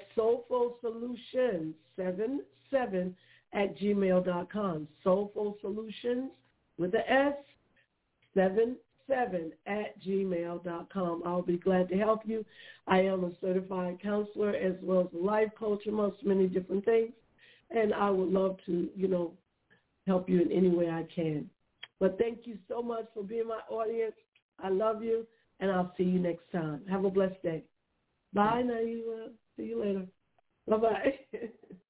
soulfulsolutions77@gmail.com. Soulful Solutions with the S, 77 7at@gmail.com. I'll be glad to help you. I am a certified counselor as well as a life coach, amongst many different things. And I would love to, help you in any way I can. But thank you so much for being my audience. I love you, and I'll see you next time. Have a blessed day. Bye, Naila. See you later. Bye-bye.